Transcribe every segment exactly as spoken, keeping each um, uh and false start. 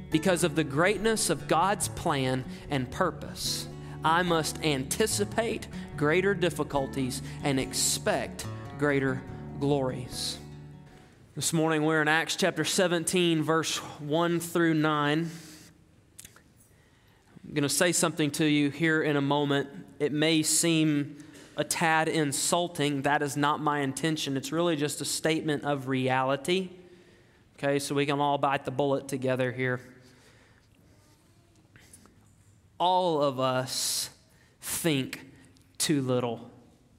because of the greatness of God's plan and purpose, I must anticipate greater difficulties and expect greater glories. This morning we're in Acts chapter seventeen, verse one through nine. I'm going to say something to you here in a moment. It may seem a tad insulting. That is not my intention. It's really just a statement of reality. Okay, so we can all bite the bullet together here. All of us think too little.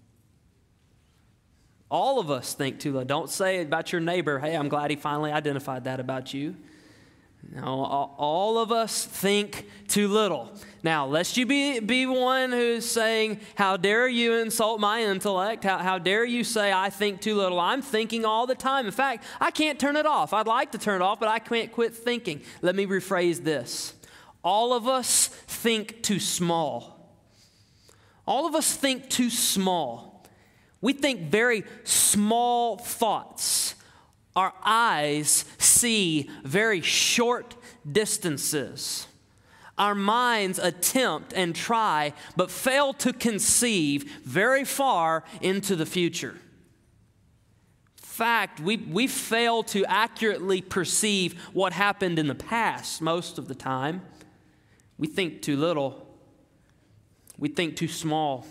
All of us think too little. Don't say about your neighbor, hey, I'm glad he finally identified that about you. No, all of us think too little. Now, lest you be, be one who's saying, how dare you insult my intellect? How, how dare you say I think too little? I'm thinking all the time. In fact, I can't turn it off. I'd like to turn it off, but I can't quit thinking. Let me rephrase this. All of us think too small. All of us think too small. We think very small thoughts. Our eyes see very short distances. Our minds attempt and try, but fail to conceive very far into the future. In fact, we, we fail to accurately perceive what happened in the past most of the time. We think too little. We think too small.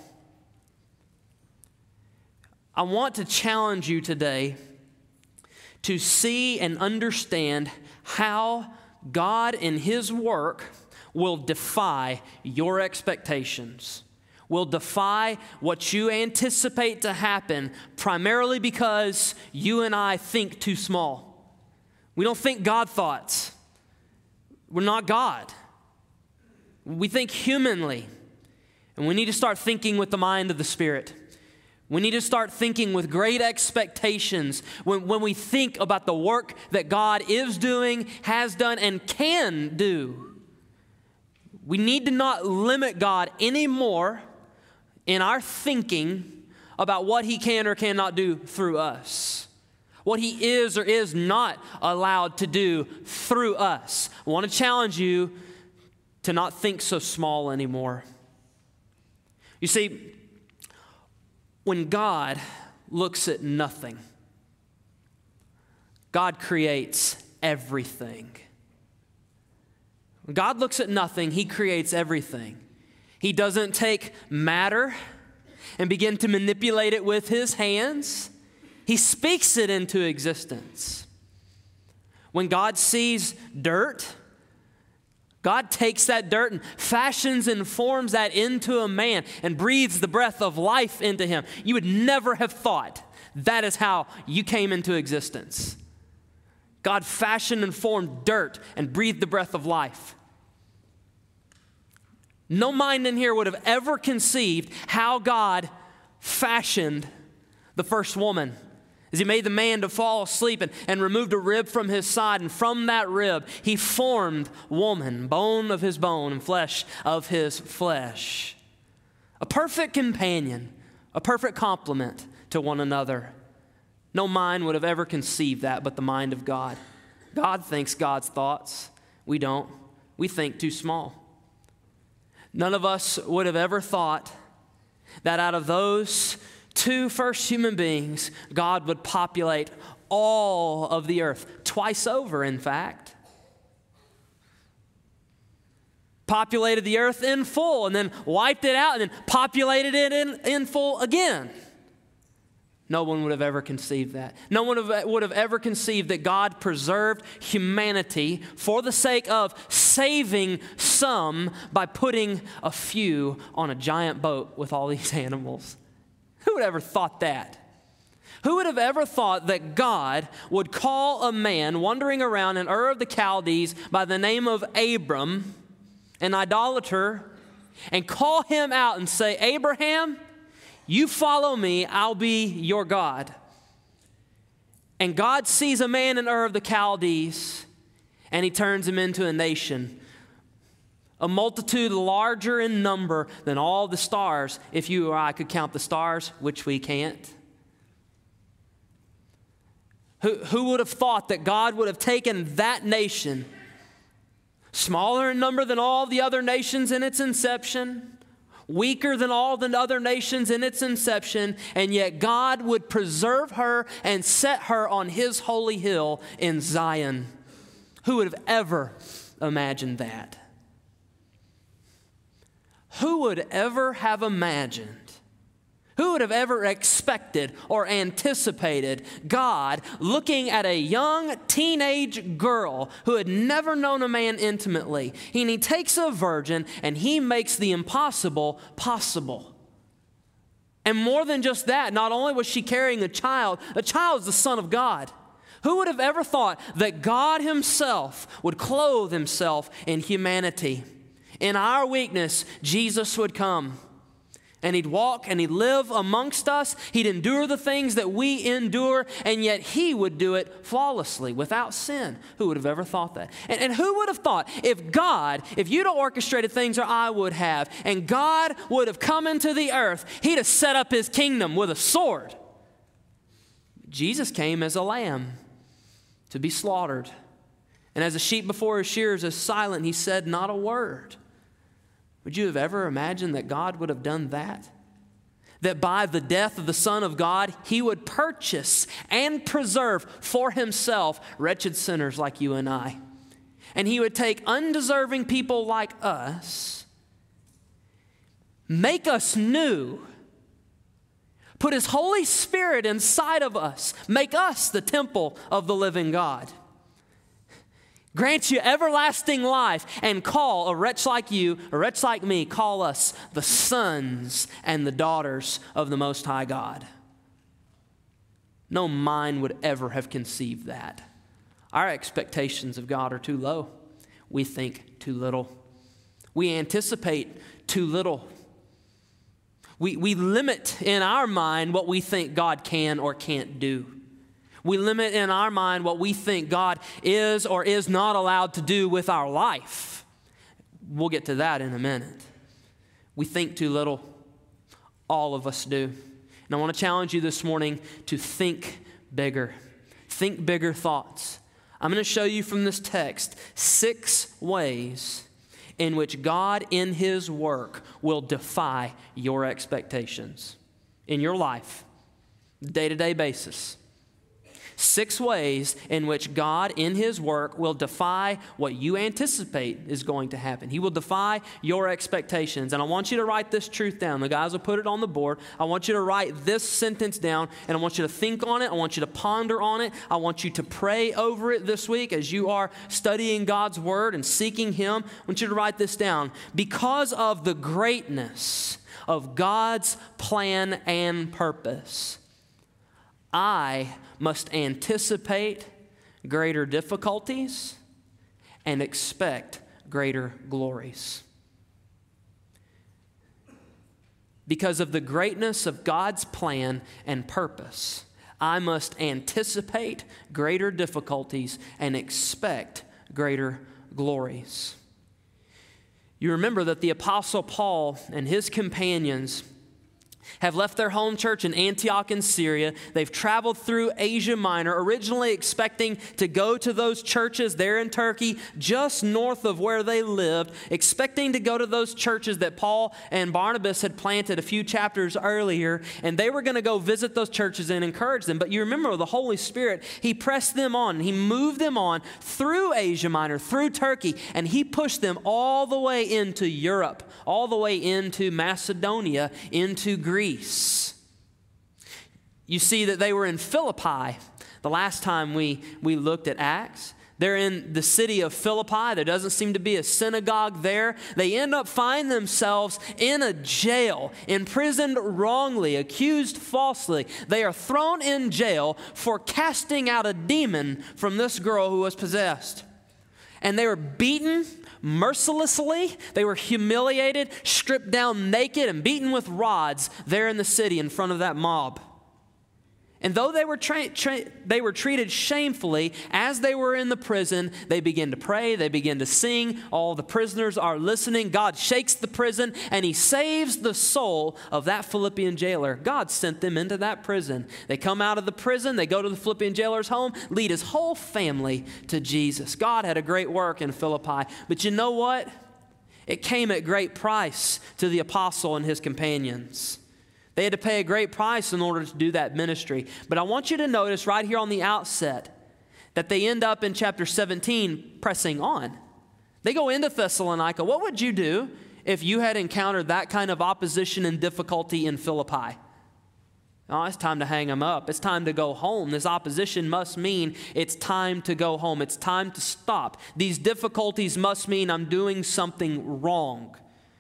I want to challenge you today to see and understand how God in His work will defy your expectations, will defy what you anticipate to happen, primarily because you and I think too small. We don't think God thoughts. We're not God. We think humanly, and we need to start thinking with the mind of the Spirit. We need to start thinking with great expectations when, when we think about the work that God is doing, has done, and can do. We need to not limit God anymore in our thinking about what He can or cannot do through us. What He is or is not allowed to do through us. I want to challenge you to not think so small anymore. You see, when God looks at nothing, God creates everything. When God looks at nothing, He creates everything. He doesn't take matter and begin to manipulate it with His hands. He speaks it into existence. When God sees dirt, God takes that dirt and fashions and forms that into a man and breathes the breath of life into him. You would never have thought that is how you came into existence. God fashioned and formed dirt and breathed the breath of life. No mind in here would have ever conceived how God fashioned the first woman. As He made the man to fall asleep and, and removed a rib from his side. And from that rib, He formed woman, bone of his bone and flesh of his flesh. A perfect companion, a perfect complement to one another. No mind would have ever conceived that but the mind of God. God thinks God's thoughts. We don't. We think too small. None of us would have ever thought that out of those two first human beings, God would populate all of the earth, twice over, in fact. Populated the earth in full and then wiped it out and then populated it in, in full again. No one would have ever conceived that. No one would have ever conceived that God preserved humanity for the sake of saving some by putting a few on a giant boat with all these animals. Who would have ever thought that? Who would have ever thought that God would call a man wandering around in Ur of the Chaldees by the name of Abram, an idolater, and call him out and say, Abraham, you follow me, I'll be your God. And God sees a man in Ur of the Chaldees, and He turns him into a nation. A multitude larger in number than all the stars, if you or I could count the stars, which we can't. Who, who would have thought that God would have taken that nation smaller in number than all the other nations in its inception, weaker than all the other nations in its inception, and yet God would preserve her and set her on his holy hill in Zion. Who would have ever imagined that? Who would ever have imagined, who would have ever expected or anticipated God looking at a young teenage girl who had never known a man intimately, and he takes a virgin and he makes the impossible possible? And more than just that, not only was she carrying a child, the child is the Son of God. Who would have ever thought that God himself would clothe himself in humanity? In our weakness, Jesus would come. And he'd walk and he'd live amongst us. He'd endure the things that we endure, and yet he would do it flawlessly, without sin. Who would have ever thought that? And, and who would have thought if God, if you'd have orchestrated things, or I would have, and God would have come into the earth, he'd have set up his kingdom with a sword. Jesus came as a lamb to be slaughtered. And as a sheep before his shearers is silent, he said not a word. Would you have ever imagined that God would have done that? That by the death of the Son of God, he would purchase and preserve for himself wretched sinners like you and I. And he would take undeserving people like us, make us new, put his Holy Spirit inside of us, make us the temple of the living God, grant you everlasting life, and call a wretch like you, a wretch like me, call us the sons and the daughters of the Most High God. No mind would ever have conceived that. Our expectations of God are too low. We think too little. We anticipate too little. We, we limit in our mind what we think God can or can't do. We limit in our mind what we think God is or is not allowed to do with our life. We'll get to that in a minute. We think too little. All of us do. And I want to challenge you this morning to think bigger. Think bigger thoughts. I'm going to show you from this text six ways in which God in his work will defy your expectations in your life, day-to-day basis. Six ways in which God in his work will defy what you anticipate is going to happen. He will defy your expectations. And I want you to write this truth down. The guys will put it on the board. I want you to write this sentence down, and I want you to think on it. I want you to ponder on it. I want you to pray over it this week as you are studying God's word and seeking him. I want you to write this down. Because of the greatness of God's plan and purpose, I must anticipate greater difficulties and expect greater glories. Because of the greatness of God's plan and purpose, I must anticipate greater difficulties and expect greater glories. You remember that the Apostle Paul and his companions have left their home church in Antioch in Syria. They've traveled through Asia Minor, originally expecting to go to those churches there in Turkey, just north of where they lived, expecting to go to those churches that Paul and Barnabas had planted a few chapters earlier, and they were going to go visit those churches and encourage them. But you remember the Holy Spirit, he pressed them on, and he moved them on through Asia Minor, through Turkey, and he pushed them all the way into Europe, all the way into Macedonia, into Greece. Greece. You see that they were in Philippi the last time we, we looked at Acts. They're in the city of Philippi. There doesn't seem to be a synagogue there. They end up finding themselves in a jail, imprisoned wrongly, accused falsely. They are thrown in jail for casting out a demon from this girl who was possessed. And they were beaten mercilessly. They were humiliated, stripped down naked, and beaten with rods there in the city in front of that mob. And though they were tra- tra- they were treated shamefully as they were in the prison, they begin to pray, they begin to sing. All the prisoners are listening. God shakes the prison and he saves the soul of that Philippian jailer. God sent them into that prison. They come out of the prison, they go to the Philippian jailer's home, lead his whole family to Jesus. God had a great work in Philippi. But you know what? It came at great price to the apostle and his companions. They had to pay a great price in order to do that ministry. But I want you to notice right here on the outset that they end up in chapter seventeen pressing on. They go into Thessalonica. What would you do if you had encountered that kind of opposition and difficulty in Philippi? Oh, it's time to hang them up. It's time to go home. This opposition must mean it's time to go home. It's time to stop. These difficulties must mean I'm doing something wrong.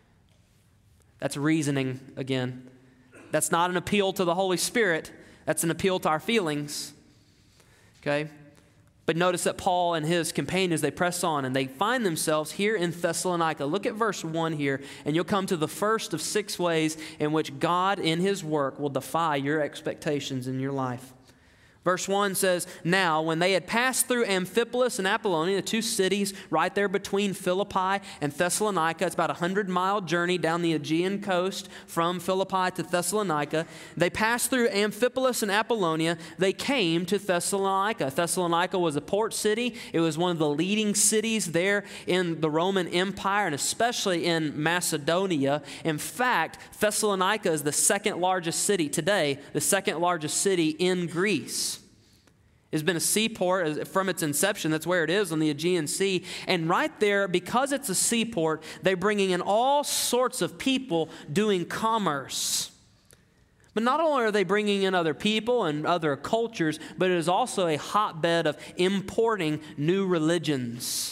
That's reasoning again. That's not an appeal to the Holy Spirit. That's an appeal to our feelings. Okay? But notice that Paul and his companions, they press on and they find themselves here in Thessalonica. Look at verse one here, and you'll come to the first of six ways in which God in his work will defy your expectations in your life. Verse one says, now when they had passed through Amphipolis and Apollonia, the two cities right there between Philippi and Thessalonica, it's about a hundred-mile journey down the Aegean coast from Philippi to Thessalonica. They passed through Amphipolis and Apollonia. They came to Thessalonica. Thessalonica was a port city. It was one of the leading cities there in the Roman Empire, and especially in Macedonia. In fact, Thessalonica is the second largest city today, the second largest city in Greece. It's been a seaport from its inception. That's where it is on the Aegean Sea. And right there, because it's a seaport, they're bringing in all sorts of people doing commerce. But not only are they bringing in other people and other cultures, but it is also a hotbed of importing new religions.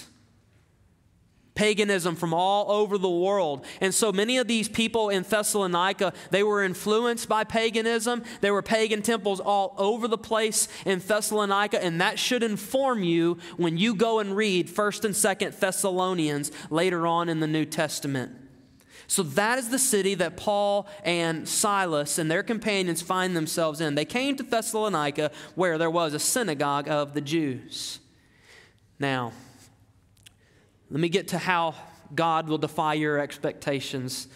Paganism from all over the world. And so many of these people in Thessalonica, they were influenced by paganism. There were pagan temples all over the place in Thessalonica, and that should inform you when you go and read First and Second Thessalonians later on in the New Testament. So that is the city that Paul and Silas and their companions find themselves in. They came to Thessalonica where there was a synagogue of the Jews. Now, let me get to how God will defy your expectations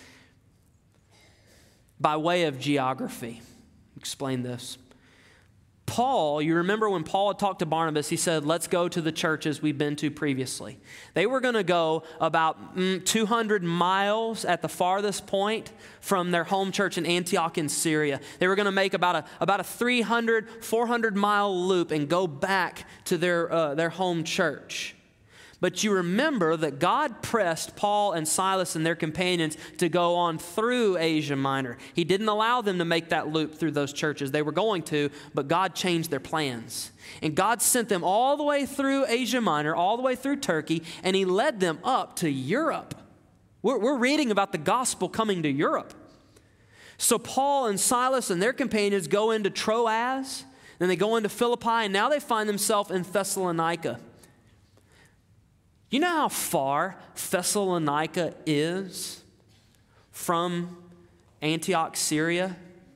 by way of geography. Explain this. Paul, you remember when Paul had talked to Barnabas, he said, let's go to the churches we've been to previously. They were going to go about mm, two hundred miles at the farthest point from their home church in Antioch in Syria. They were going to make about a, about a three hundred, four hundred mile loop and go back to their, uh, their home church. But you remember that God pressed Paul and Silas and their companions to go on through Asia Minor. He didn't allow them to make that loop through those churches. They were going to, but God changed their plans. And God sent them all the way through Asia Minor, all the way through Turkey, and he led them up to Europe. We're, we're reading about the gospel coming to Europe. So Paul and Silas and their companions go into Troas, then they go into Philippi, and now they find themselves in Thessalonica. You know how far Thessalonica is from Antioch, Syria?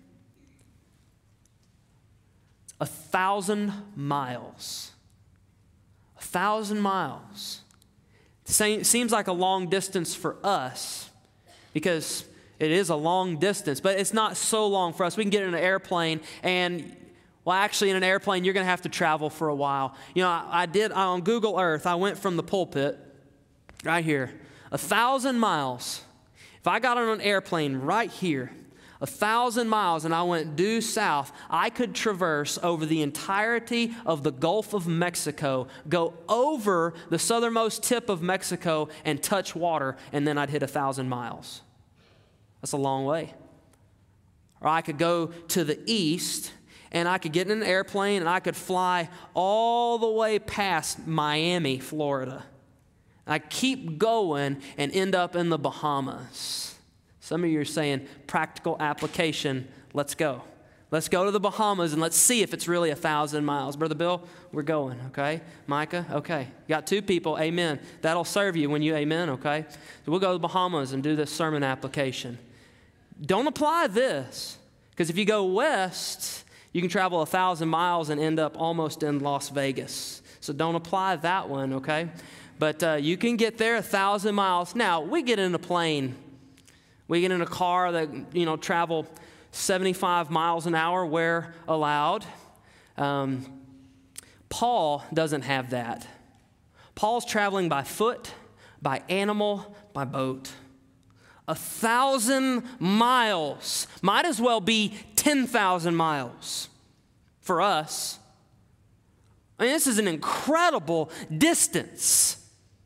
A thousand miles. A thousand miles. It seems like a long distance for us because it is a long distance, but it's not so long for us. We can get in an airplane and Well, actually, in an airplane, you're going to have to travel for a while. You know, I, I did, on Google Earth, I went from the pulpit, right here, a thousand miles. If I got on an airplane right here, a thousand miles, and I went due south, I could traverse over the entirety of the Gulf of Mexico, go over the southernmost tip of Mexico, and touch water, and then I'd hit a thousand miles. That's a long way. Or I could go to the east, and I could get in an airplane and I could fly all the way past Miami, Florida. I keep going and end up in the Bahamas. Some of you are saying, practical application, let's go. Let's go to the Bahamas and let's see if it's really a thousand miles. Brother Bill, we're going, okay? Micah, okay. Got two people, amen. That'll serve you when you amen, okay? So we'll go to the Bahamas and do this sermon application. Don't apply this, because if you go west, You can travel a thousand miles and end up almost in Las Vegas. So don't apply that one, okay? But uh, you can get there a thousand miles. Now, we get in a plane. We get in a car that, you know, travel seventy-five miles an hour where allowed. Um, Paul doesn't have that. Paul's traveling by foot, by animal, by boat. A thousand miles might as well be ten thousand miles for us. I mean, this is an incredible distance.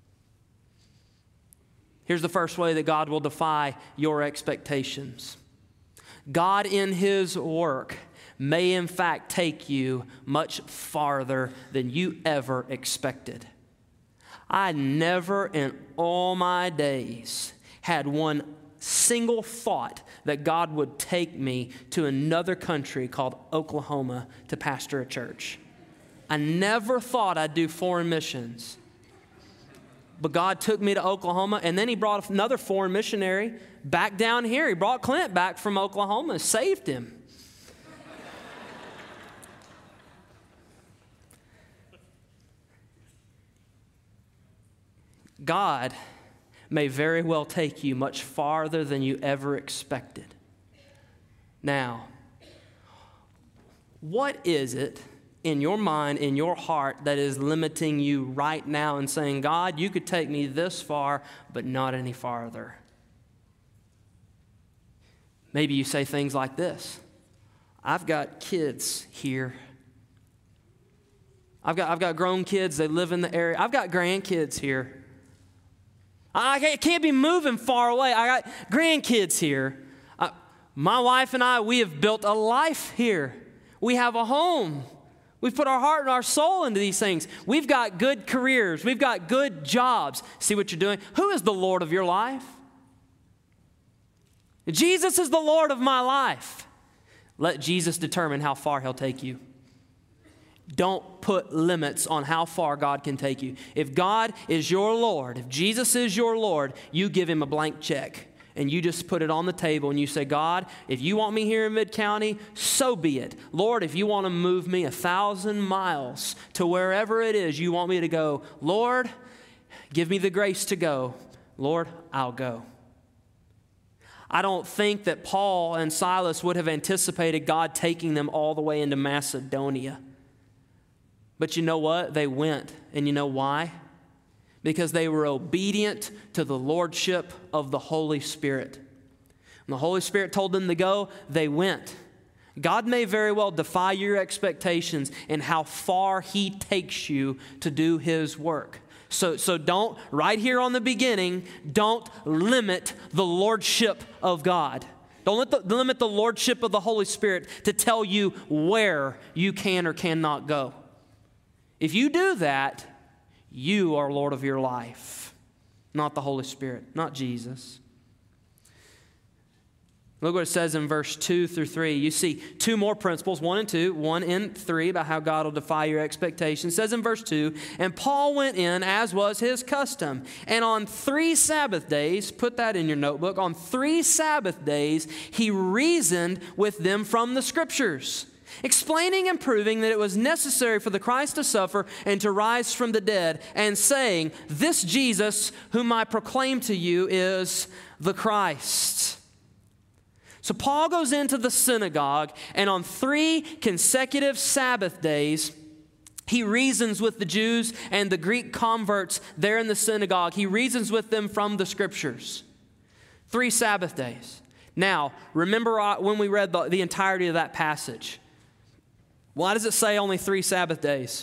Here's the first way that God will defy your expectations. God in His work may in fact take you much farther than you ever expected. I never in all my days had one single thought that God would take me to another country called Oklahoma to pastor a church. I never thought I'd do foreign missions. But God took me to Oklahoma, and then He brought another foreign missionary back down here. He brought Clint back from Oklahoma and saved him. God may very well take you much farther than you ever expected. Now, what is it in your mind, in your heart, that is limiting you right now and saying, God, you could take me this far, but not any farther? Maybe you say things like this: I've got kids here. I've got, I've got grown kids, they live in the area. I've got grandkids here. I can't be moving far away. I got grandkids here. I, my wife and I, we have built a life here. We have a home. We've put our heart and our soul into these things. We've got good careers. We've got good jobs. See what you're doing? Who is the Lord of your life? Jesus is the Lord of my life. Let Jesus determine how far He'll take you. Don't put limits on how far God can take you. If God is your Lord, if Jesus is your Lord, you give Him a blank check and you just put it on the table and you say, God, if you want me here in Mid-County, so be it. Lord, if you want to move me a thousand miles to wherever it is you want me to go, Lord, give me the grace to go. Lord, I'll go. I don't think that Paul and Silas would have anticipated God taking them all the way into Macedonia. But you know what? They went. And you know why? Because they were obedient to the lordship of the Holy Spirit. When the Holy Spirit told them to go, they went. God may very well defy your expectations in how far He takes you to do His work. So, so don't, right here on the beginning, don't limit the lordship of God. Don't let the, limit the lordship of the Holy Spirit to tell you where you can or cannot go. If you do that, you are Lord of your life, not the Holy Spirit, not Jesus. Look what it says in verse two through three. You see two more principles, one and two, one and three, about how God will defy your expectations. It says in verse two, and Paul went in as was his custom. And on three Sabbath days, put that in your notebook, on three Sabbath days, he reasoned with them from the Scriptures, explaining and proving that it was necessary for the Christ to suffer and to rise from the dead, and saying, this Jesus whom I proclaim to you is the Christ. So Paul goes into the synagogue, and on three consecutive Sabbath days, he reasons with the Jews and the Greek converts there in the synagogue. He reasons with them from the Scriptures. Three Sabbath days. Now, remember when we read the, the entirety of that passage. Why does it say only three Sabbath days?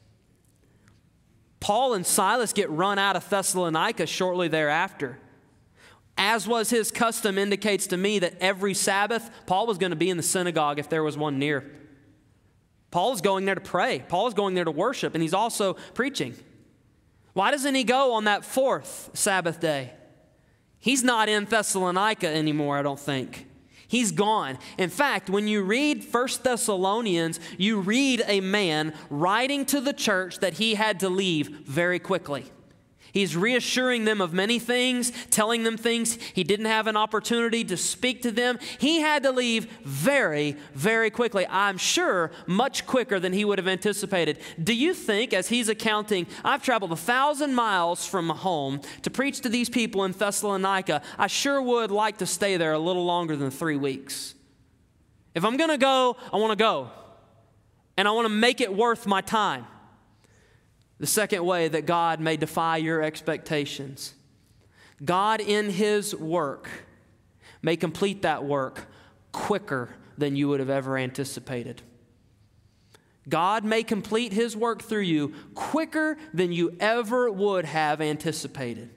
Paul and Silas get run out of Thessalonica shortly thereafter. As was his custom, indicates to me that every Sabbath, Paul was going to be in the synagogue if there was one near. Paul is going there to pray. Paul is going there to worship, and he's also preaching. Why doesn't he go on that fourth Sabbath day? He's not in Thessalonica anymore, I don't think. He's gone. In fact, when you read First Thessalonians, you read a man writing to the church that he had to leave very quickly. He's reassuring them of many things, telling them things he didn't have an opportunity to speak to them. He had to leave very, very quickly. I'm sure much quicker than he would have anticipated. Do you think, as he's accounting, I've traveled a thousand miles from home to preach to these people in Thessalonica, I sure would like to stay there a little longer than three weeks. If I'm going to go, I want to go. And I want to make it worth my time. The second way that God may defy your expectations. God in His work may complete that work quicker than you would have ever anticipated. God may complete His work through you quicker than you ever would have anticipated.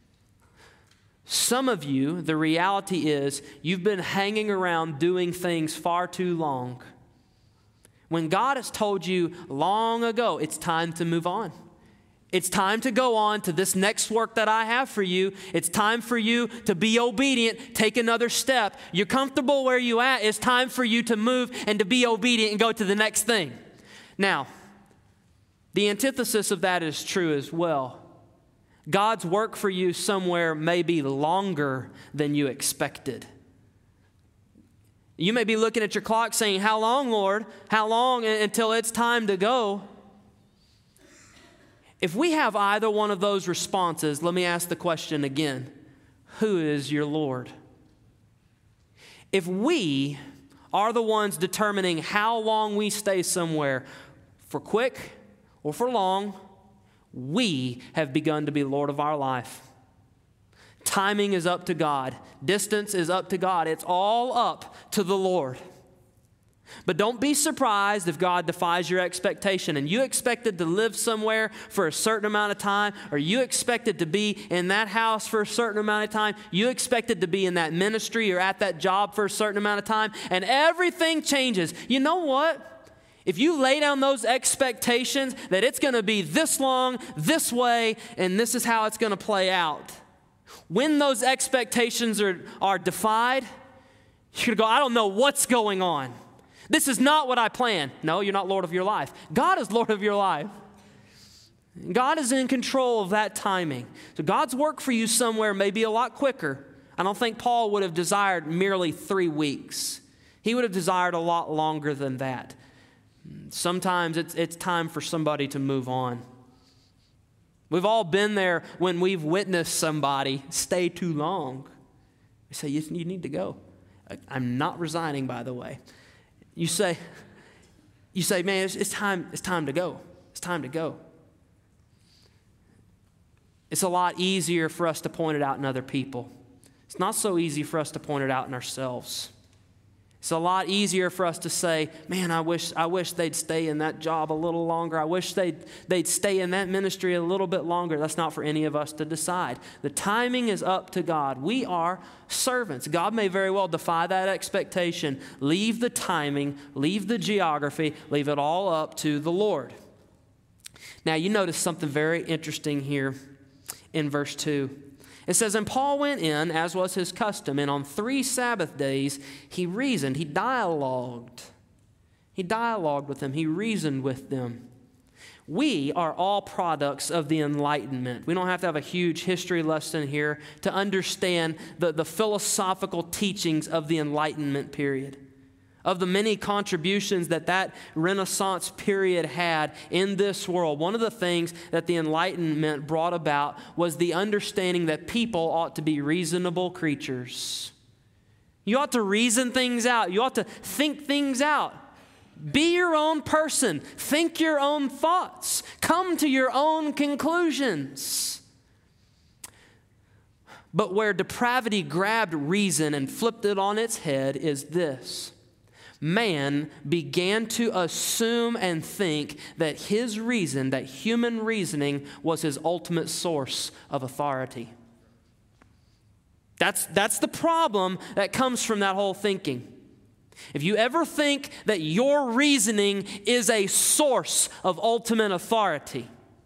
Some of you, the reality is you've been hanging around doing things far too long. When God has told you long ago, it's time to move on. It's time to go on to this next work that I have for you. It's time for you to be obedient, take another step. You're comfortable where you're at. It's time for you to move and to be obedient and go to the next thing. Now, the antithesis of that is true as well. God's work for you somewhere may be longer than you expected. You may be looking at your clock saying, how long, Lord? How long until it's time to go? If we have either one of those responses, let me ask the question again. Who is your Lord? If we are the ones determining how long we stay somewhere, for quick or for long, we have begun to be Lord of our life. Timing is up to God. Distance is up to God. It's all up to the Lord. But don't be surprised if God defies your expectation and you expected to live somewhere for a certain amount of time, or you expected to be in that house for a certain amount of time, you expected to be in that ministry or at that job for a certain amount of time, and everything changes. You know what? If you lay down those expectations that it's going to be this long, this way, and this is how it's going to play out, when those expectations are, are defied, you're going to go, I don't know what's going on. This is not what I planned. No, you're not Lord of your life. God is Lord of your life. God is in control of that timing. So God's work for you somewhere may be a lot quicker. I don't think Paul would have desired merely three weeks. He would have desired a lot longer than that. Sometimes it's, it's time for somebody to move on. We've all been there when we've witnessed somebody stay too long. We say, you, you need to go. I'm not resigning, by the way. You say, you say, man, it's, it's time, it's time to go. It's time to go. It's a lot easier for us to point it out in other people. It's not so easy for us to point it out in ourselves. It's a lot easier for us to say, man, I wish I wish they'd stay in that job a little longer. I wish they'd, they'd stay in that ministry a little bit longer. That's not for any of us to decide. The timing is up to God. We are servants. God may very well defy that expectation. Leave the timing, leave the geography, leave it all up to the Lord. Now, you notice something very interesting here in verse two. It says, and Paul went in, as was his custom, and on three Sabbath days he reasoned, he dialogued. He dialogued with them, he reasoned with them. We are all products of the Enlightenment. We don't have to have a huge history lesson here to understand the, the philosophical teachings of the Enlightenment period. Of the many contributions that that Renaissance period had in this world, one of the things that the Enlightenment brought about was the understanding that people ought to be reasonable creatures. You ought to reason things out. You ought to think things out. Be your own person. Think your own thoughts. Come to your own conclusions. But where depravity grabbed reason and flipped it on its head is this. Man began to assume and think that his reason, that human reasoning, was his ultimate source of authority. That's, that's the problem that comes from that whole thinking. If you ever think that your reasoning is a source of ultimate authority,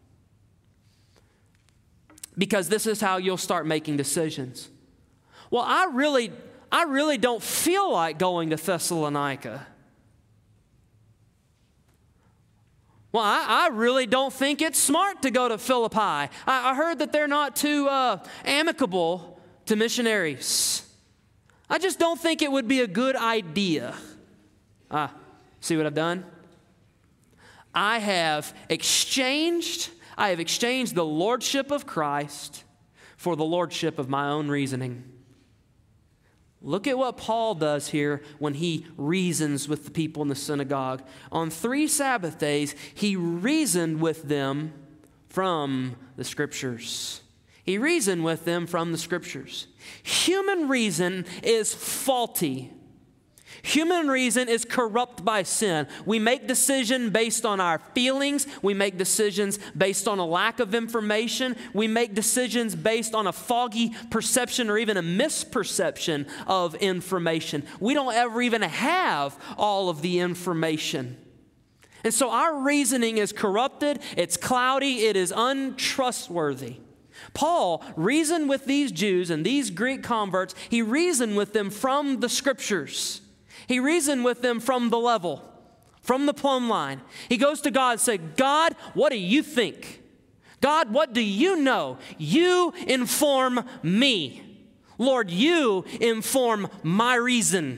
because this is how you'll start making decisions. Well, I really... I really don't feel like going to Thessalonica. Well, I, I really don't think it's smart to go to Philippi. I, I heard that they're not too uh, amicable to missionaries. I just don't think it would be a good idea. Ah, see what I've done? I have exchanged, I have exchanged the lordship of Christ for the lordship of my own reasoning. Look at what Paul does here when he reasons with the people in the synagogue. On three Sabbath days, he reasoned with them from the Scriptures. He reasoned with them from the Scriptures. Human reason is faulty. Human reason is corrupt by sin. We make decisions based on our feelings. We make decisions based on a lack of information. We make decisions based on a foggy perception or even a misperception of information. We don't ever even have all of the information. And so our reasoning is corrupted, it's cloudy, it is untrustworthy. Paul reasoned with these Jews and these Greek converts. He reasoned with them from the Scriptures. He reasoned with them from the level, from the plumb line. He goes to God and says, God, what do you think? God, what do you know? You inform me. Lord, you inform my reason.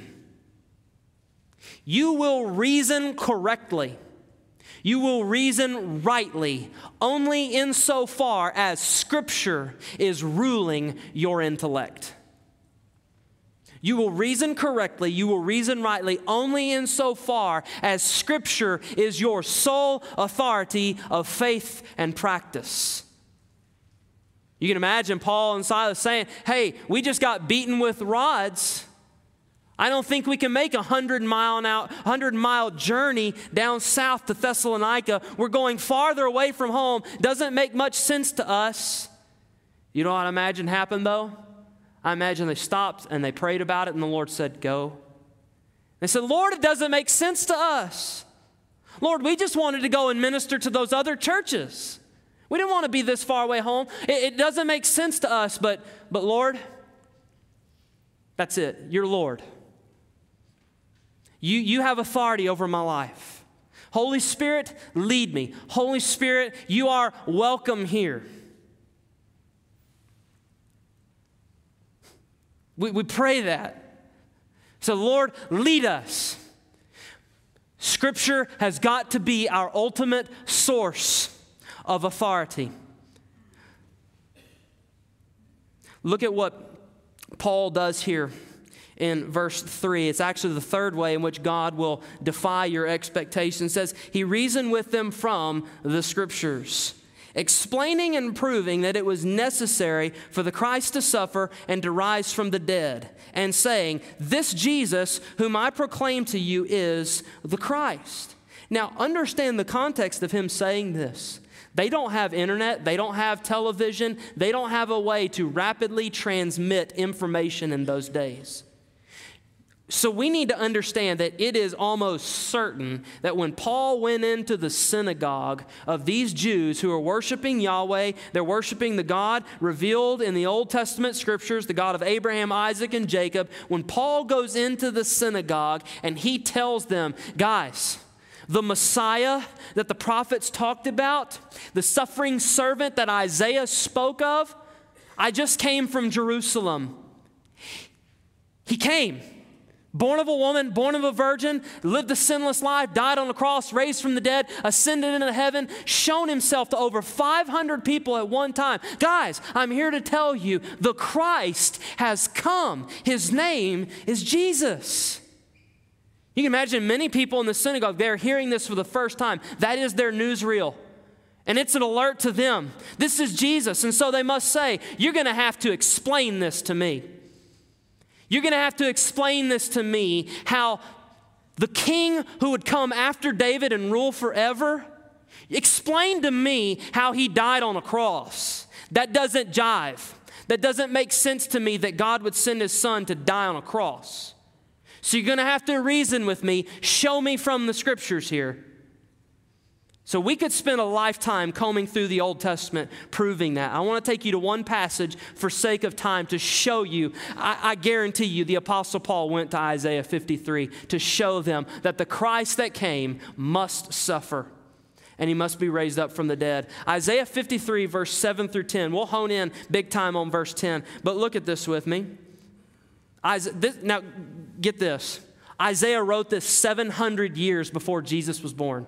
You will reason correctly. You will reason rightly only insofar as Scripture is ruling your intellect. You will reason correctly, you will reason rightly only insofar as Scripture is your sole authority of faith and practice. You can imagine Paul and Silas saying, hey, we just got beaten with rods. I don't think we can make a hundred mile out, hundred mile journey down south to Thessalonica. We're going farther away from home. Doesn't make much sense to us. You know what I imagine happened though? I imagine they stopped and they prayed about it and the Lord said, go. They said, Lord, it doesn't make sense to us. Lord, we just wanted to go and minister to those other churches. We didn't want to be this far away home. It, it doesn't make sense to us, but, but Lord, that's it. You're Lord. You, you have authority over my life. Holy Spirit, lead me. Holy Spirit, you are welcome here. We, we pray that. So, Lord, lead us. Scripture has got to be our ultimate source of authority. Look at what Paul does here in verse three. It's actually the third way in which God will defy your expectations. It says, he reasoned with them from the Scriptures, explaining and proving that it was necessary for the Christ to suffer and to rise from the dead, and saying, this Jesus whom I proclaim to you is the Christ. Now, understand the context of him saying this. They don't have internet, they don't have television, they don't have a way to rapidly transmit information in those days. So we need to understand that it is almost certain that when Paul went into the synagogue of these Jews who are worshiping Yahweh, they're worshiping the God revealed in the Old Testament scriptures, the God of Abraham, Isaac, and Jacob. When Paul goes into the synagogue and he tells them, guys, the Messiah that the prophets talked about, the suffering servant that Isaiah spoke of, I just came from Jerusalem. He came. Born of a woman, born of a virgin, lived a sinless life, died on the cross, raised from the dead, ascended into heaven, shown himself to over five hundred people at one time. Guys, I'm here to tell you, the Christ has come. His name is Jesus. You can imagine many people in the synagogue, they're hearing this for the first time. That is their newsreel. And it's an alert to them. This is Jesus. And so they must say, you're going to have to explain this to me. You're going to have to explain this to me, how the king who would come after David and rule forever, explain to me how he died on a cross. That doesn't jive. That doesn't make sense to me that God would send his son to die on a cross. So you're going to have to reason with me. Show me from the scriptures here. So we could spend a lifetime combing through the Old Testament proving that. I want to take you to one passage for sake of time to show you. I, I guarantee you the Apostle Paul went to Isaiah fifty-three to show them that the Christ that came must suffer. and he must be raised up from the dead. Isaiah fifty-three, verse seven through ten. We'll hone in big time on verse ten, but look at this with me. Isaiah, this, now, get this. Isaiah wrote this seven hundred years before Jesus was born.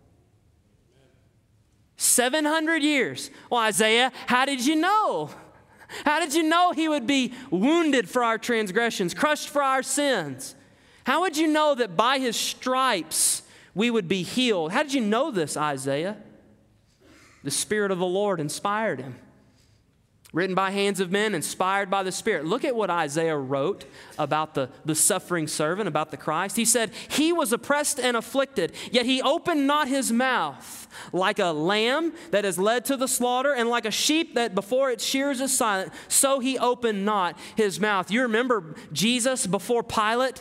seven hundred years. Well, Isaiah, how did you know? How did you know he would be wounded for our transgressions, crushed for our sins? How would you know that by his stripes we would be healed? How did you know this, Isaiah? The Spirit of the Lord inspired him. Written by hands of men, inspired by the Spirit. Look at what Isaiah wrote about the, the suffering servant, about the Christ. He said, he was oppressed and afflicted, yet he opened not his mouth. Like a lamb that is led to the slaughter, and like a sheep that before its shears is silent, so he opened not his mouth. You remember Jesus before Pilate?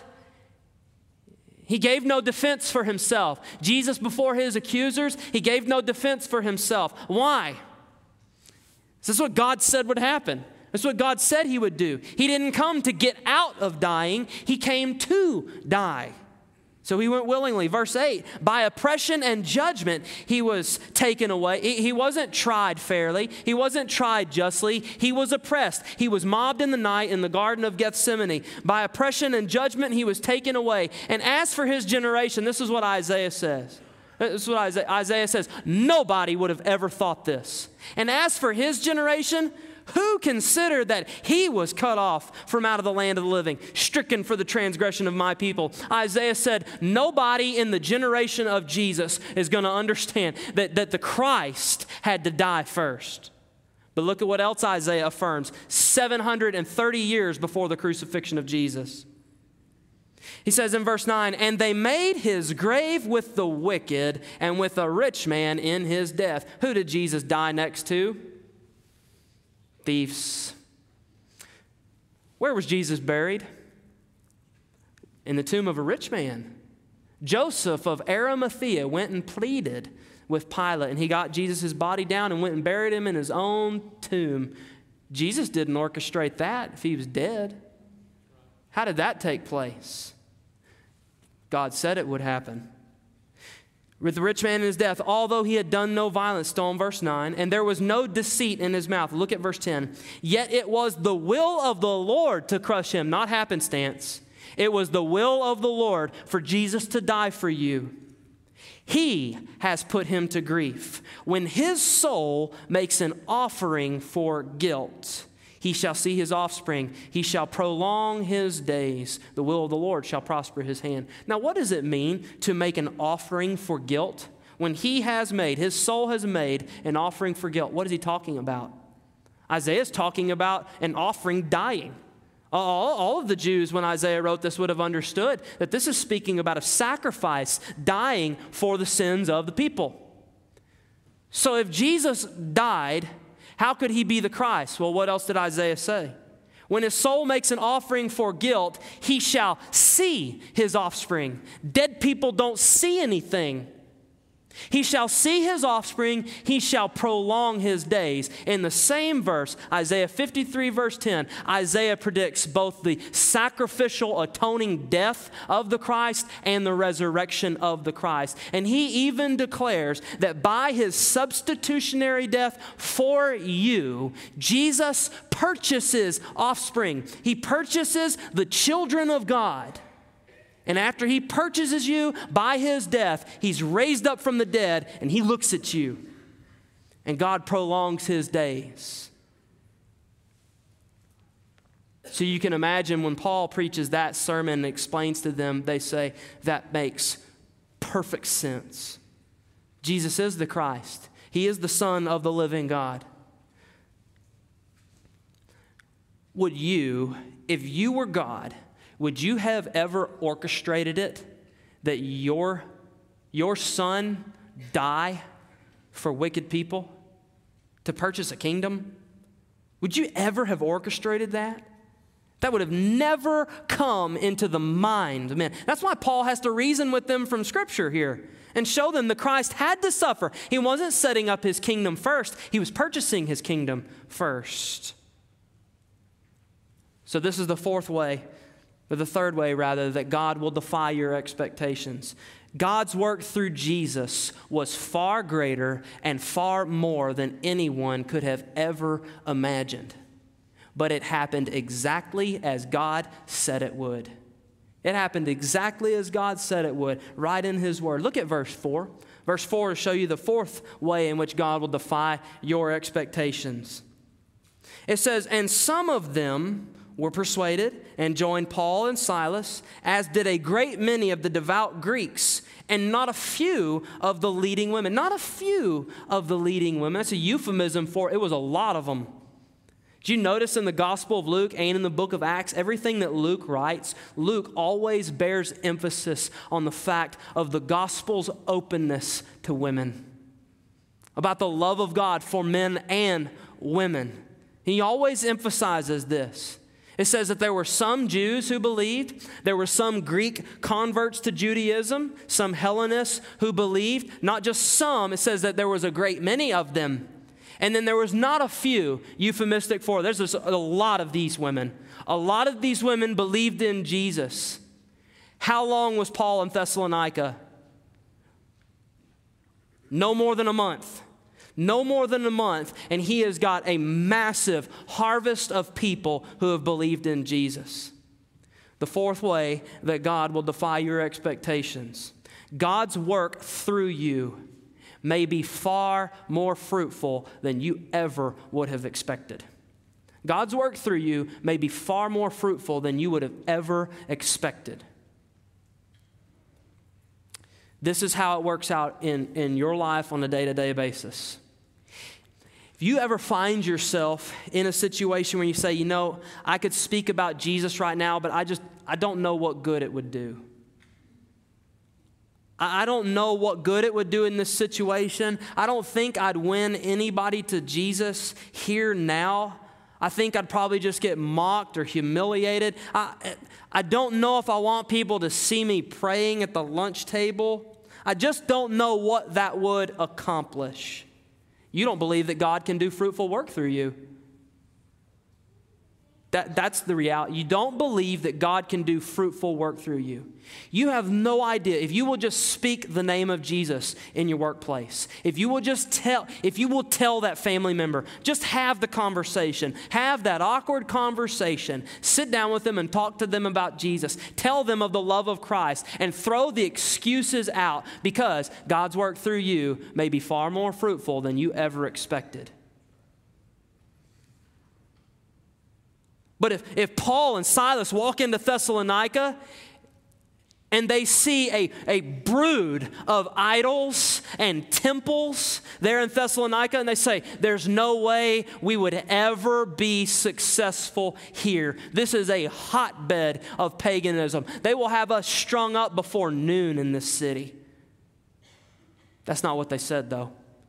He gave no defense for himself. Jesus before his accusers, he gave no defense for himself. Why? This is what God said would happen. This is what God said he would do. He didn't come to get out of dying. He came to die. So he went willingly. Verse eight, by oppression and judgment he was taken away. He wasn't tried fairly. He wasn't tried justly. He was oppressed. He was mobbed in the night in the Garden of Gethsemane. By oppression and judgment he was taken away. And as for his generation, this is what Isaiah says. This is what Isaiah, Isaiah says. Nobody would have ever thought this. And as for his generation, who considered that he was cut off from out of the land of the living, stricken for the transgression of my people? Isaiah said, nobody in the generation of Jesus is going to understand that, that the Christ had to die first. But look at what else Isaiah affirms seven hundred thirty years before the crucifixion of Jesus. He says in verse nine, and they made his grave with the wicked and with a rich man in his death. Who did Jesus die next to? Thieves. Where was Jesus buried? In the tomb of a rich man. Joseph of Arimathea went and pleaded with Pilate, and he got Jesus' body down and went and buried him in his own tomb. Jesus didn't orchestrate that if he was dead. How did that take place? God said it would happen. With the rich man in his death, although he had done no violence, still in verse nine, and there was no deceit in his mouth. Look at verse ten. Yet it was the will of the Lord to crush him, not happenstance. It was the will of the Lord for Jesus to die for you. He has put him to grief. When his soul makes an offering for guilt, he shall see his offspring. He shall prolong his days. The will of the Lord shall prosper his hand. Now, what does it mean to make an offering for guilt? When he has made, his soul has made an offering for guilt, what is he talking about? Isaiah is talking about an offering dying. All, all of the Jews, when Isaiah wrote this, would have understood that this is speaking about a sacrifice dying for the sins of the people. So if Jesus died, how could he be the Christ? Well, what else did Isaiah say? When his soul makes an offering for guilt, he shall see his offspring. Dead people don't see anything. He shall see his offspring, he shall prolong his days. In the same verse, Isaiah fifty-three, verse ten, Isaiah predicts both the sacrificial atoning death of the Christ and the resurrection of the Christ. And he even declares that by his substitutionary death for you, Jesus purchases offspring. He purchases the children of God. And after he purchases you by his death, he's raised up from the dead and he looks at you. And God prolongs his days. So you can imagine when Paul preaches that sermon and explains to them, they say, that makes perfect sense. Jesus is the Christ. He is the Son of the living God. Would you, if you were God, would you have ever orchestrated it that your, your son die for wicked people to purchase a kingdom? Would you ever have orchestrated that? That would have never come into the mind of men. That's why Paul has to reason with them from Scripture here and show them the Christ had to suffer. He wasn't setting up his kingdom first. He was purchasing his kingdom first. So this is the fourth way, or the third way, rather, that God will defy your expectations. God's work through Jesus was far greater and far more than anyone could have ever imagined. But it happened exactly as God said it would. It happened exactly as God said it would, right in His Word. Look at verse four. Verse four will show you the fourth way in which God will defy your expectations. It says, "And some of them were persuaded and joined Paul and Silas, as did a great many of the devout Greeks, and not a few of the leading women." Not a few of the leading women. That's a euphemism for it was a lot of them. Did you notice in the Gospel of Luke and in the book of Acts, everything that Luke writes, Luke always bears emphasis on the fact of the gospel's openness to women, about the love of God for men and women. He always emphasizes this. It says that there were some Jews who believed. There were some Greek converts to Judaism, some Hellenists who believed. Not just some, it says that there was a great many of them. And then there was not a few, euphemistic for, there's a, a lot of these women. A lot of these women believed in Jesus. How long was Paul in Thessalonica? No more than a month. No more than a month, and he has got a massive harvest of people who have believed in Jesus. The fourth way that God will defy your expectations. God's work through you may be far more fruitful than you ever would have expected. God's work through you may be far more fruitful than you would have ever expected. This is how it works out in, in your life on a day-to-day basis. If you ever find yourself in a situation where you say, you know, I could speak about Jesus right now, but I just, I don't know what good it would do. I don't know what good it would do in this situation. I don't think I'd win anybody to Jesus here now. I think I'd probably just get mocked or humiliated. I, I don't know if I want people to see me praying at the lunch table. I just don't know what that would accomplish. You don't believe that God can do fruitful work through you. That, that's the reality. You don't believe that God can do fruitful work through you. You have no idea. If you will just speak the name of Jesus in your workplace, if you will just tell, if you will tell that family member, just have the conversation, have that awkward conversation, sit down with them and talk to them about Jesus, tell them of the love of Christ, and throw the excuses out, because God's work through you may be far more fruitful than you ever expected. But if, if Paul and Silas walk into Thessalonica and they see a, a brood of idols and temples there in Thessalonica, and they say, there's no way we would ever be successful here. This is a hotbed of paganism. They will have us strung up before noon in this city. That's not what they said, though.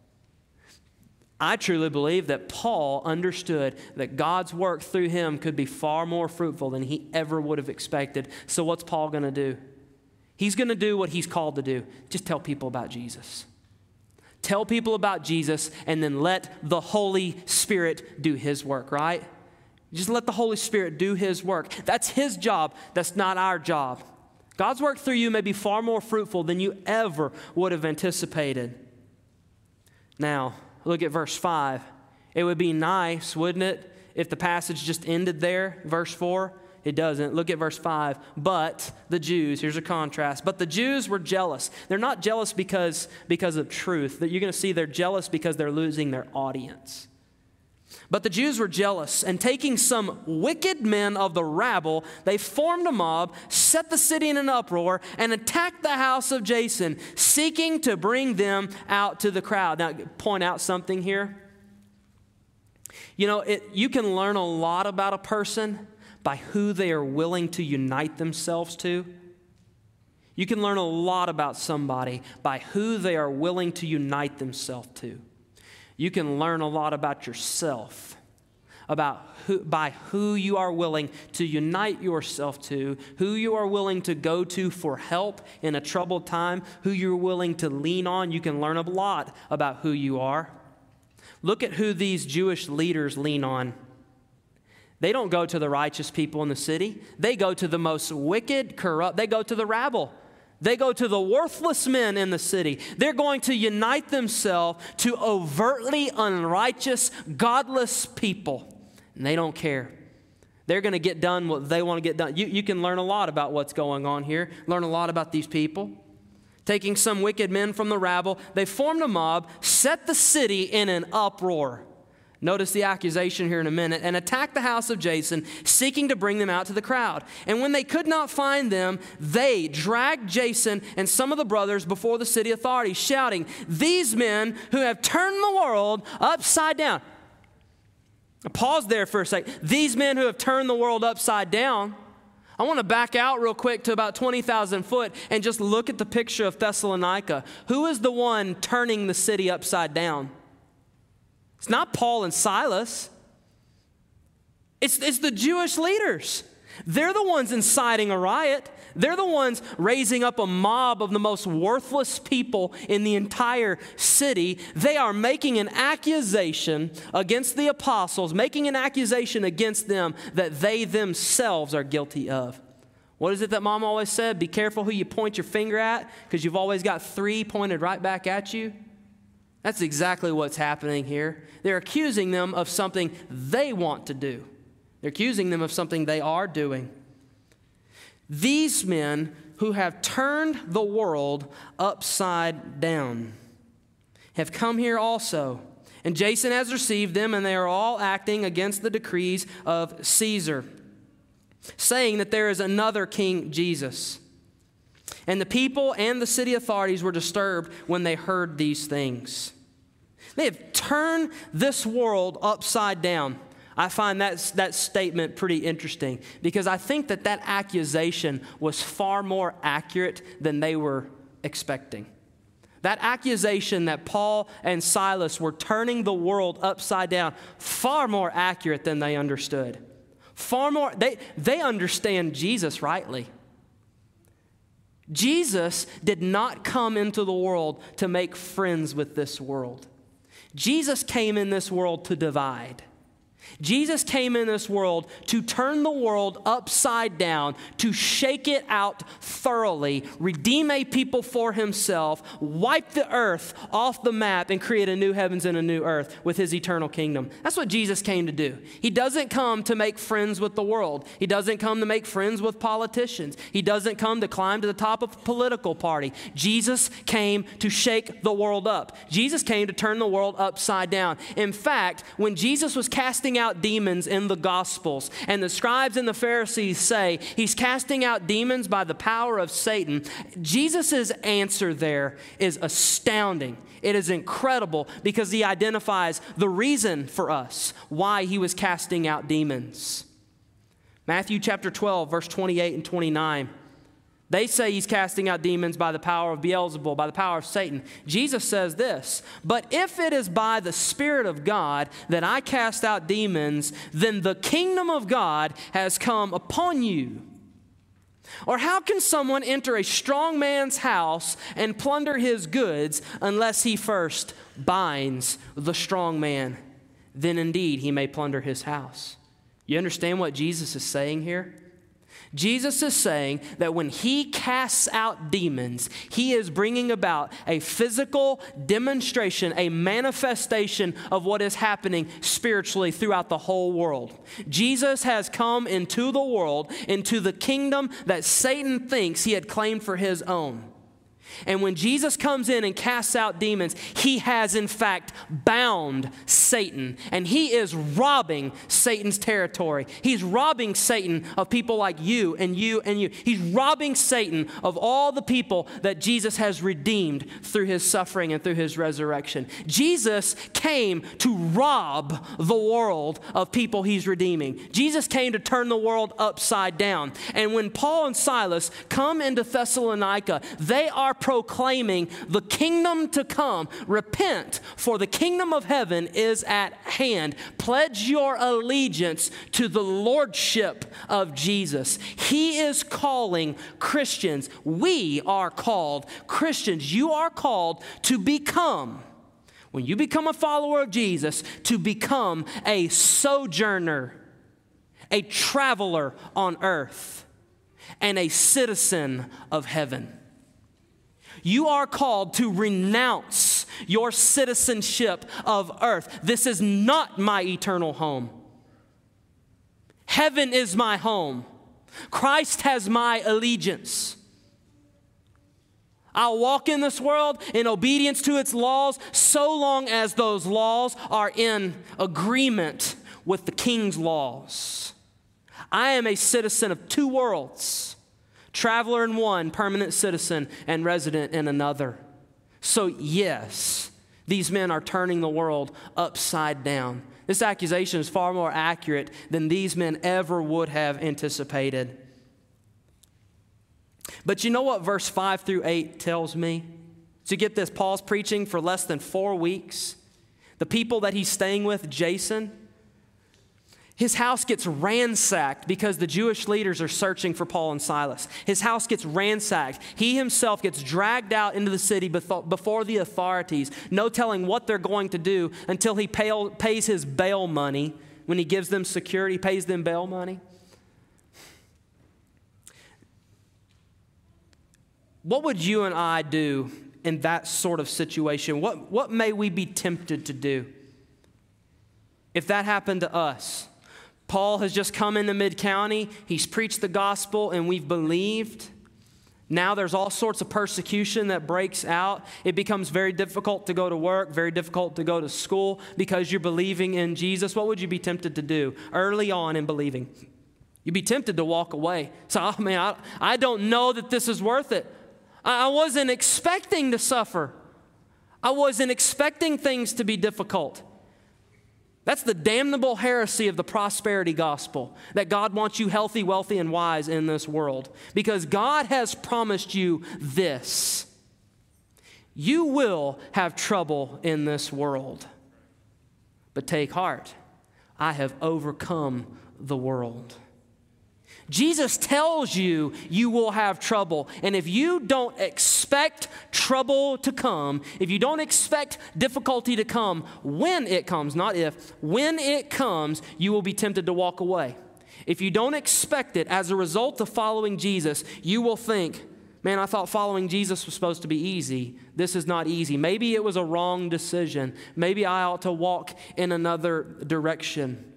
I truly believe that Paul understood that God's work through him could be far more fruitful than he ever would have expected. So what's Paul going to do? He's going to do what he's called to do. Just tell people about Jesus. Tell people about Jesus, and then let the Holy Spirit do his work, right? Just let the Holy Spirit do his work. That's his job. That's not our job. God's work through you may be far more fruitful than you ever would have anticipated. Now, look at verse five. It would be nice, wouldn't it, if the passage just ended there, verse four? It doesn't. Look at verse five. But the Jews, here's a contrast. But the Jews were jealous. They're not jealous because, because of truth. You're going to see they're jealous because they're losing their audience. But the Jews were jealous, and taking some wicked men of the rabble, they formed a mob, set the city in an uproar, and attacked the house of Jason, seeking to bring them out to the crowd. Now, point out something here. You know, it, you can learn a lot about a person by who they are willing to unite themselves to. You can learn a lot about somebody by who they are willing to unite themselves to. You can learn a lot about yourself, about who, by who you are willing to unite yourself to, who you are willing to go to for help in a troubled time, who you're willing to lean on. You can learn a lot about who you are. Look at who these Jewish leaders lean on. They don't go to the righteous people in the city. They go to the most wicked, corrupt. They go to the rabble. They go to the worthless men in the city. They're going to unite themselves to overtly unrighteous, godless people. And they don't care. They're going to get done what they want to get done. You, you can learn a lot about what's going on here. Learn a lot about these people. Taking some wicked men from the rabble, they formed a mob, set the city in an uproar. Notice the accusation here in a minute. And attacked the house of Jason, seeking to bring them out to the crowd. And when they could not find them, they dragged Jason and some of the brothers before the city authorities, shouting, "These men who have turned the world upside down." Pause there for a second. These men who have turned the world upside down. I want to back out real quick to about twenty thousand foot and just look at the picture of Thessalonica. Who is the one turning the city upside down? It's not Paul and Silas. It's, it's the Jewish leaders. They're the ones inciting a riot. They're the ones raising up a mob of the most worthless people in the entire city. They are making an accusation against the apostles, making an accusation against them that they themselves are guilty of. What is it that Mom always said? Be careful who you point your finger at, because you've always got three pointed right back at you. That's exactly what's happening here. They're accusing them of something they want to do. They're accusing them of something they are doing. These men who have turned the world upside down have come here also. And Jason has received them, and they are all acting against the decrees of Caesar, saying that there is another King Jesus. And the people and the city authorities were disturbed when they heard these things. They have turned this world upside down. I find that, that statement pretty interesting because I think that that accusation was far more accurate than they were expecting. That accusation that Paul and Silas were turning the world upside down, far more accurate than they understood. Far more, they, they understand Jesus rightly. Jesus did not come into the world to make friends with this world. Jesus came in this world to divide. Jesus came in this world to turn the world upside down, to shake it out thoroughly, redeem a people for himself, wipe the earth off the map, and create a new heavens and a new earth with his eternal kingdom. That's what Jesus came to do. He doesn't come to make friends with the world. He doesn't come to make friends with politicians. He doesn't come to climb to the top of a political party. Jesus came to shake the world up. Jesus came to turn the world upside down. In fact, when Jesus was casting out demons in the Gospels, and the scribes and the Pharisees say he's casting out demons by the power of Satan, Jesus' answer there is astounding. It is incredible because he identifies the reason for us why he was casting out demons. Matthew chapter twelve, verse twenty-eight and twenty-nine. They say he's casting out demons by the power of Beelzebul, by the power of Satan. Jesus says this, "But if it is by the Spirit of God that I cast out demons, then the kingdom of God has come upon you. Or how can someone enter a strong man's house and plunder his goods unless he first binds the strong man? Then indeed he may plunder his house." You understand what Jesus is saying here? Jesus is saying that when he casts out demons, he is bringing about a physical demonstration, a manifestation of what is happening spiritually throughout the whole world. Jesus has come into the world, into the kingdom that Satan thinks he had claimed for his own. And when Jesus comes in and casts out demons, he has in fact bound Satan. And he is robbing Satan's territory. He's robbing Satan of people like you and you and you. He's robbing Satan of all the people that Jesus has redeemed through his suffering and through his resurrection. Jesus came to rob the world of people he's redeeming. Jesus came to turn the world upside down. And when Paul and Silas come into Thessalonica, they are proclaiming the kingdom to come. Repent, for the kingdom of heaven is at hand. Pledge your allegiance to the lordship of Jesus. He is calling Christians. We are called Christians. You are called to become, when you become a follower of Jesus, to become a sojourner, a traveler on earth, and a citizen of heaven. You are called to renounce your citizenship of earth. This is not my eternal home. Heaven is my home. Christ has my allegiance. I'll walk in this world in obedience to its laws so long as those laws are in agreement with the King's laws. I am a citizen of two worlds, traveler in one, permanent citizen, and resident in another. So yes, these men are turning the world upside down. This accusation is far more accurate than these men ever would have anticipated. But you know what verse five through eight tells me? So get this, Paul's preaching for less than four weeks. The people that he's staying with, Jason, his house gets ransacked because the Jewish leaders are searching for Paul and Silas. His house gets ransacked. He himself gets dragged out into the city before the authorities, no telling what they're going to do until he pay, pays his bail money. When he gives them security, pays them bail money. What would you and I do in that sort of situation? What, what may we be tempted to do if that happened to us? Paul has just come into Mid-County. He's preached the gospel and we've believed. Now there's all sorts of persecution that breaks out. It becomes very difficult to go to work, very difficult to go to school because you're believing in Jesus. What would you be tempted to do early on in believing? You'd be tempted to walk away. So, oh man, I, I don't know that this is worth it. I wasn't expecting to suffer. I wasn't expecting things to be difficult. That's the damnable heresy of the prosperity gospel, that God wants you healthy, wealthy, and wise in this world. Because God has promised you this. You will have trouble in this world. But take heart, I have overcome the world. Jesus tells you you will have trouble. And if you don't expect trouble to come, if you don't expect difficulty to come, when it comes, not if, when it comes, you will be tempted to walk away. If you don't expect it as a result of following Jesus, you will think, man, I thought following Jesus was supposed to be easy. This is not easy. Maybe it was a wrong decision. Maybe I ought to walk in another direction.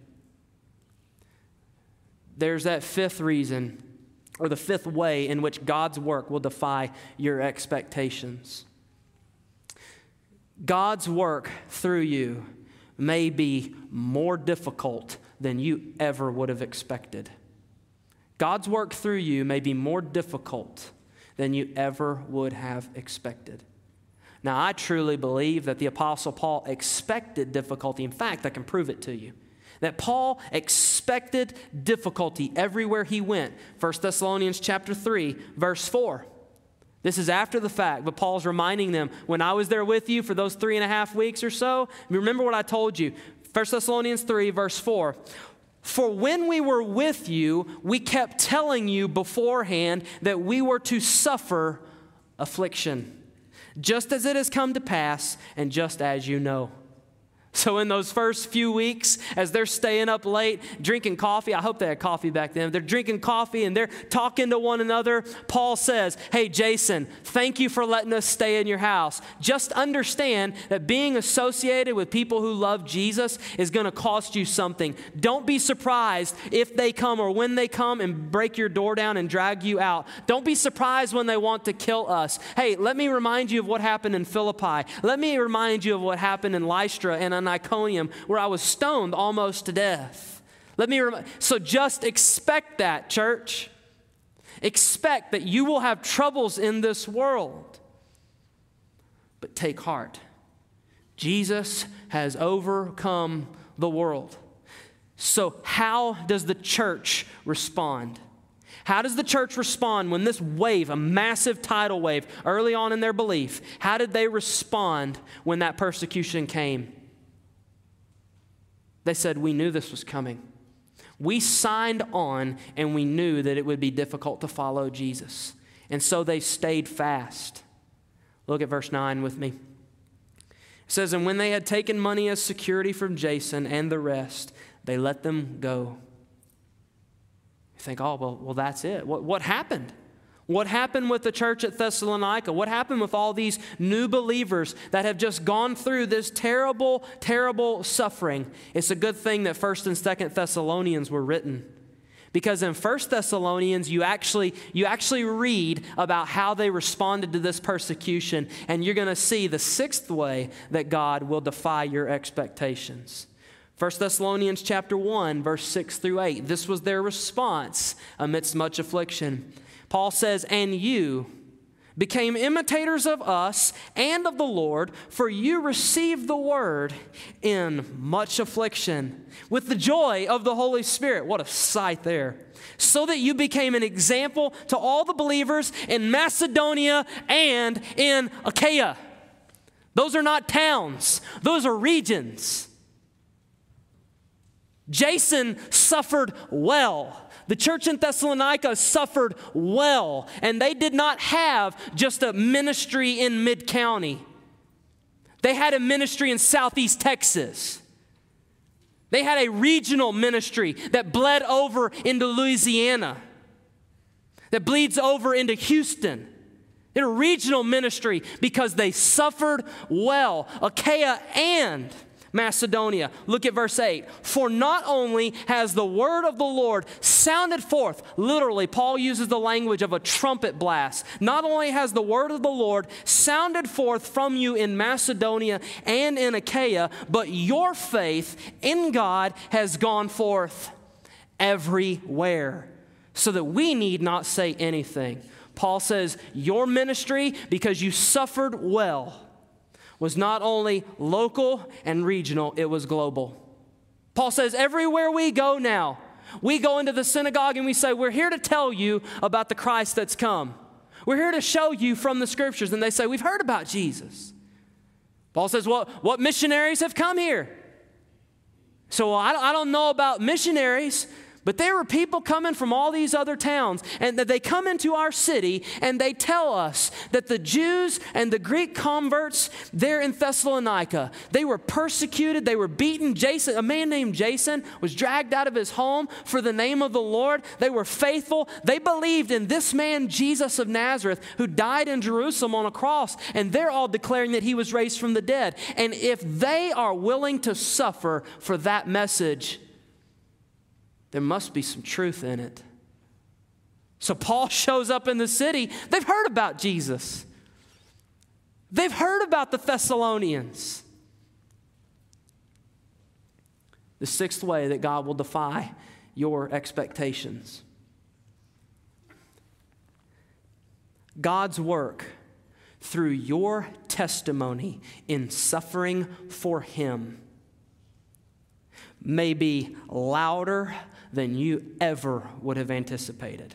There's that fifth reason, or the fifth way in which God's work will defy your expectations. God's work through you may be more difficult than you ever would have expected. God's work through you may be more difficult than you ever would have expected. Now, I truly believe that the Apostle Paul expected difficulty. In fact, I can prove it to you. That Paul expected difficulty everywhere he went. First Thessalonians chapter three, verse four. This is after the fact, but Paul's reminding them, when I was there with you for those three and a half weeks or so, remember what I told you. First Thessalonians three, verse four. For when we were with you, we kept telling you beforehand that we were to suffer affliction, just as it has come to pass, and just as you know. So in those first few weeks, as they're staying up late, drinking coffee, I hope they had coffee back then. They're drinking coffee and they're talking to one another. Paul says, hey, Jason, thank you for letting us stay in your house. Just understand that being associated with people who love Jesus is going to cost you something. Don't be surprised if they come or when they come and break your door down and drag you out. Don't be surprised when they want to kill us. Hey, let me remind you of what happened in Philippi. Let me remind you of what happened in Lystra and in Iconium, where I was stoned almost to death. Let me rem- so just expect that, church. Expect that you will have troubles in this world. But take heart. Jesus has overcome the world. So how does the church respond? How does the church respond when this wave, a massive tidal wave, early on in their belief, how did they respond when that persecution came? They said, we knew this was coming. We signed on and we knew that it would be difficult to follow Jesus. And so they stayed fast. Look at verse nine with me. It says, and when they had taken money as security from Jason and the rest, they let them go. You think, oh, well, well that's it. What, what happened? What happened with the church at Thessalonica? What happened with all these new believers that have just gone through this terrible, terrible suffering? It's a good thing that First and Second Thessalonians were written. Because in First Thessalonians, you actually, you actually read about how they responded to this persecution, and you're going to see the sixth way that God will defy your expectations. First Thessalonians chapter one, verse six through eight. This was their response amidst much affliction. Paul says, "And you became imitators of us and of the Lord, for you received the word in much affliction with the joy of the Holy Spirit." What a sight there. "So that you became an example to all the believers in Macedonia and in Achaia." Those are not towns. Those are regions. Jason suffered well. The church in Thessalonica suffered well, and they did not have just a ministry in Mid-County. They had a ministry in Southeast Texas. They had a regional ministry that bled over into Louisiana, that bleeds over into Houston. They had a regional ministry because they suffered well. Achaia and Macedonia. Look at verse eight. "For not only has the word of the Lord sounded forth," literally, Paul uses the language of a trumpet blast. "Not only has the word of the Lord sounded forth from you in Macedonia and in Achaia, but your faith in God has gone forth everywhere, so that we need not say anything." Paul says, your ministry, because you suffered well, was not only local and regional, it was global. Paul says, everywhere we go now, we go into the synagogue and we say, we're here to tell you about the Christ that's come. We're here to show you from the scriptures. And they say, we've heard about Jesus. Paul says, well, what missionaries have come here? So I don't, I don't know about missionaries, but there were people coming from all these other towns, and that they come into our city and they tell us that the Jews and the Greek converts there in Thessalonica, they were persecuted, they were beaten. Jason, a man named Jason, was dragged out of his home for the name of the Lord. They were faithful. They believed in this man, Jesus of Nazareth, who died in Jerusalem on a cross, and they're all declaring that he was raised from the dead. And if they are willing to suffer for that message, there must be some truth in it. So Paul shows up in the city. They've heard about Jesus. They've heard about the Thessalonians. The sixth way that God will defy your expectations. God's work through your testimony in suffering for Him may be louder than you ever would have anticipated.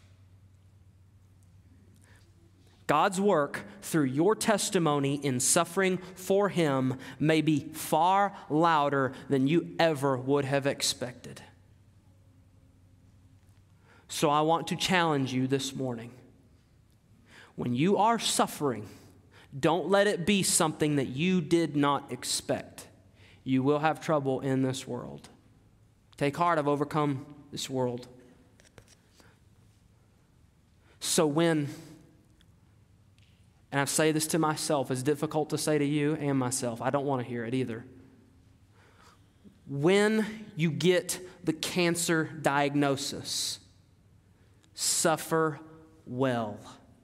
God's work through your testimony in suffering for Him may be far louder than you ever would have expected. So I want to challenge you this morning. When you are suffering, don't let it be something that you did not expect. You will have trouble in this world. Take heart, I've overcome this world. So when, and I say this to myself, it's difficult to say to you and myself, I don't want to hear it either. When you get the cancer diagnosis, suffer well.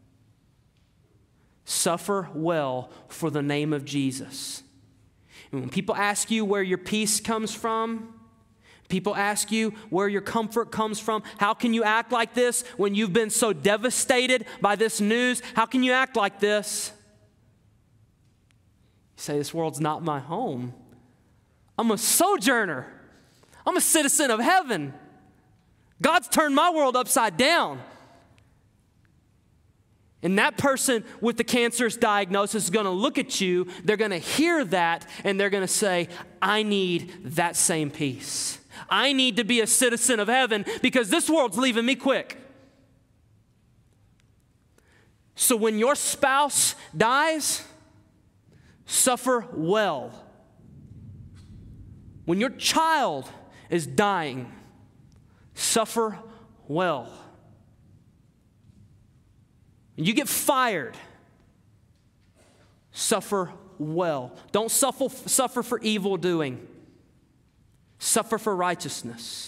Suffer well for the name of Jesus. And when people ask you where your peace comes from, people ask you where your comfort comes from, how can you act like this when you've been so devastated by this news? How can you act like this? You say, this world's not my home. I'm a sojourner. I'm a citizen of heaven. God's turned my world upside down. And that person with the cancerous diagnosis is going to look at you, they're going to hear that, and they're going to say, I need that same peace. I need to be a citizen of heaven because this world's leaving me quick. So when your spouse dies, suffer well. When your child is dying, suffer well. When you get fired, suffer well. Don't suffer, suffer for evil doing. Suffer for righteousness.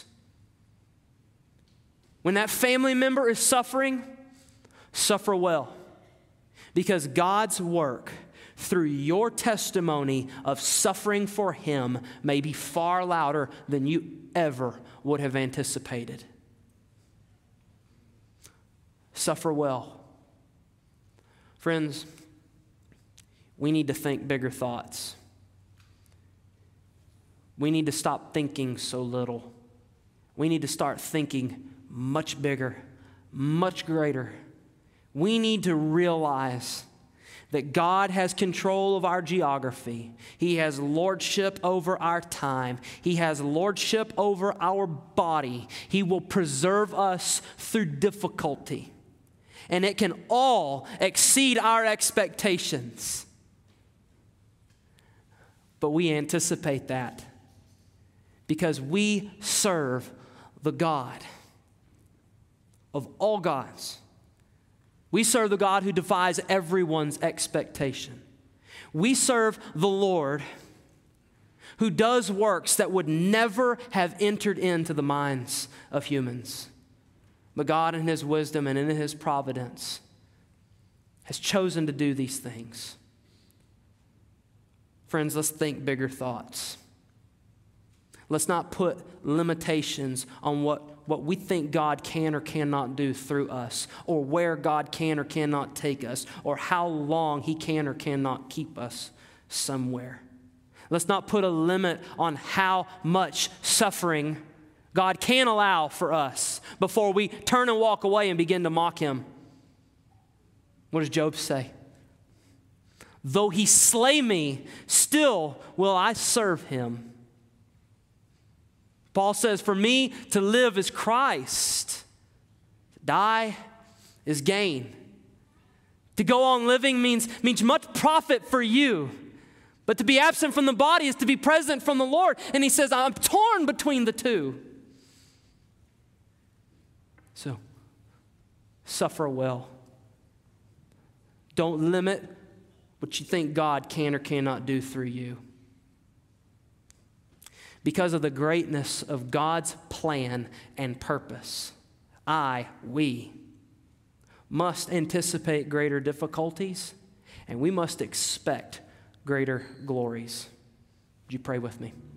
When that family member is suffering, suffer well. Because God's work through your testimony of suffering for Him may be far louder than you ever would have anticipated. Suffer well. Friends, we need to think bigger thoughts. We need to stop thinking so little. We need to start thinking much bigger, much greater. We need to realize that God has control of our geography. He has lordship over our time. He has lordship over our body. He will preserve us through difficulty. And it can all exceed our expectations. But we anticipate that because we serve the God of all gods. We serve the God who defies everyone's expectation. We serve the Lord who does works that would never have entered into the minds of humans. But God in His wisdom and in His providence has chosen to do these things. Friends, let's think bigger thoughts. Let's not put limitations on what, what we think God can or cannot do through us, or where God can or cannot take us, or how long He can or cannot keep us somewhere. Let's not put a limit on how much suffering God can allow for us before we turn and walk away and begin to mock Him. What does Job say? Though He slay me, still will I serve Him. Paul says, for me to live is Christ. To die is gain. To go on living means, means much profit for you. But to be absent from the body is to be present from the Lord. And he says, I'm torn between the two. So, suffer well. Don't limit what you think God can or cannot do through you. Because of the greatness of God's plan and purpose, I, we, must anticipate greater difficulties, and we must expect greater glories. Would you pray with me?